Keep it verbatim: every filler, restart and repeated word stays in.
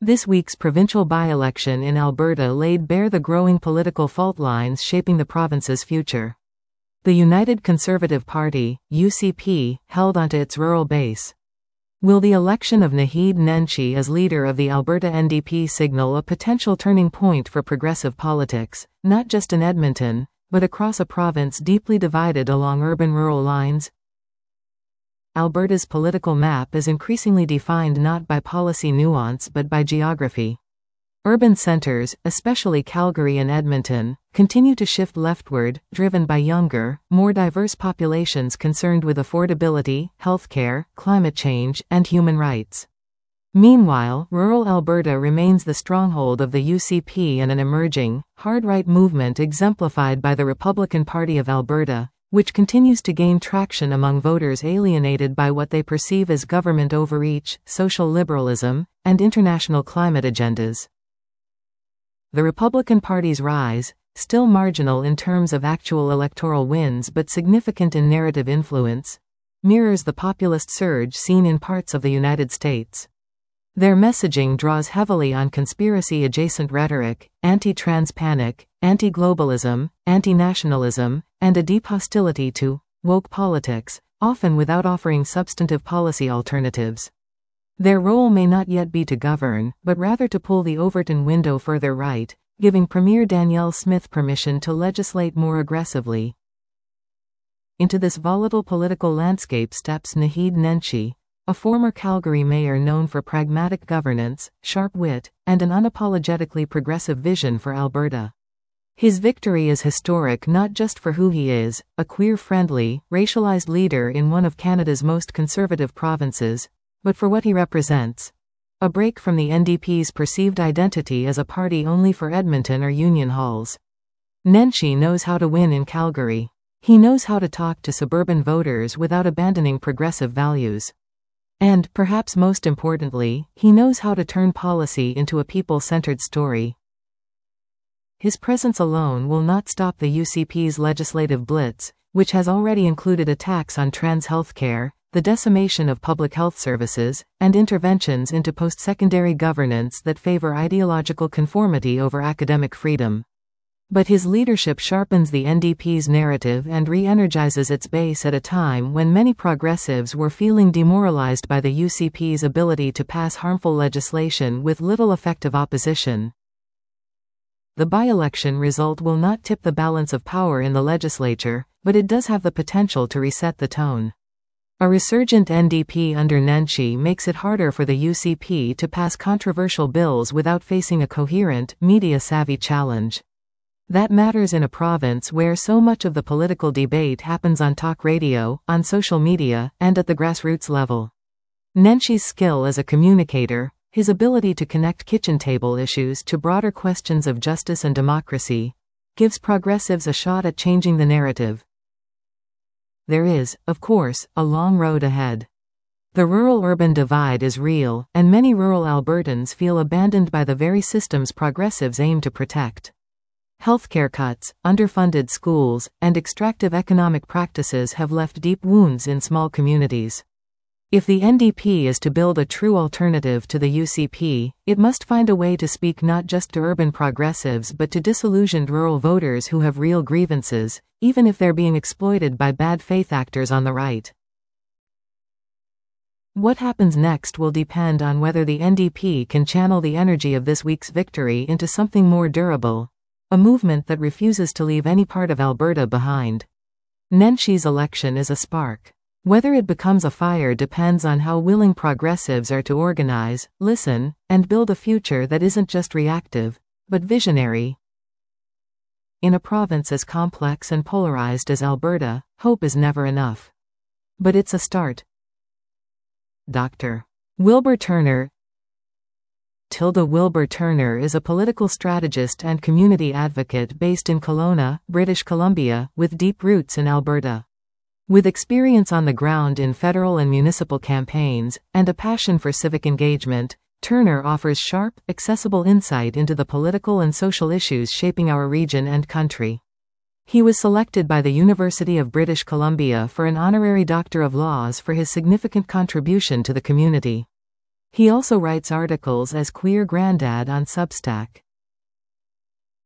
This week's provincial by-election in Alberta laid bare the growing political fault lines shaping the province's future. The United Conservative Party, U C P, held onto its rural base. Will the election of Naheed Nenshi as leader of the Alberta N D P signal a potential turning point for progressive politics, not just in Edmonton, but across a province deeply divided along urban-rural lines? Alberta's political map is increasingly defined not by policy nuance but by geography. Urban centers, especially Calgary and Edmonton, continue to shift leftward, driven by younger, more diverse populations concerned with affordability, healthcare, climate change, and human rights. Meanwhile, rural Alberta remains the stronghold of the U C P and an emerging, hard-right movement exemplified by the Republican Party of Alberta, which continues to gain traction among voters alienated by what they perceive as government overreach, social liberalism, and international climate agendas. The Republican Party's rise, still marginal in terms of actual electoral wins but significant in narrative influence, mirrors the populist surge seen in parts of the United States. Their messaging draws heavily on conspiracy-adjacent rhetoric, anti-trans panic, anti-globalism, anti-nationalism, and a deep hostility to woke politics, often without offering substantive policy alternatives. Their role may not yet be to govern, but rather to pull the Overton window further right, giving Premier Danielle Smith permission to legislate more aggressively. Into this volatile political landscape steps Naheed Nenshi, a former Calgary mayor known for pragmatic governance, sharp wit, and an unapologetically progressive vision for Alberta. His victory is historic not just for who he is, a queer-friendly, racialized leader in one of Canada's most conservative provinces, but for what he represents. A break from the N D P's perceived identity as a party only for Edmonton or Union Halls. Nenshi knows how to win in Calgary. He knows how to talk to suburban voters without abandoning progressive values. And, perhaps most importantly, he knows how to turn policy into a people-centered story. His presence alone will not stop the U C P's legislative blitz, which has already included attacks on trans healthcare, the decimation of public health services, and interventions into post-secondary governance that favor ideological conformity over academic freedom. But his leadership sharpens the N D P's narrative and re-energizes its base at a time when many progressives were feeling demoralized by the U C P's ability to pass harmful legislation with little effective opposition. The by-election result will not tip the balance of power in the legislature, but it does have the potential to reset the tone. A resurgent N D P under Nenshi makes it harder for the U C P to pass controversial bills without facing a coherent, media-savvy challenge. That matters in a province where so much of the political debate happens on talk radio, on social media, and at the grassroots level. Nenshi's skill as a communicator, his ability to connect kitchen table issues to broader questions of justice and democracy, gives progressives a shot at changing the narrative. There is, of course, a long road ahead. The rural-urban divide is real, and many rural Albertans feel abandoned by the very systems progressives aim to protect. Healthcare cuts, underfunded schools, and extractive economic practices have left deep wounds in small communities. If the N D P is to build a true alternative to the U C P, it must find a way to speak not just to urban progressives but to disillusioned rural voters who have real grievances, even if they're being exploited by bad faith actors on the right. What happens next will depend on whether the N D P can channel the energy of this week's victory into something more durable. A movement that refuses to leave any part of Alberta behind. Nenshi's election is a spark. Whether it becomes a fire depends on how willing progressives are to organize, listen, and build a future that isn't just reactive, but visionary. In a province as complex and polarized as Alberta, hope is never enough. But it's a start. Doctor Wilbur Turner. Tilda Wilbur Turner is a political strategist and community advocate based in Kelowna, British Columbia, with deep roots in Alberta. With experience on the ground in federal and municipal campaigns, and a passion for civic engagement, Turner offers sharp, accessible insight into the political and social issues shaping our region and country. He was selected by the University of British Columbia for an honorary Doctor of Laws for his significant contribution to the community. He also writes articles as Queer Grandad on Substack.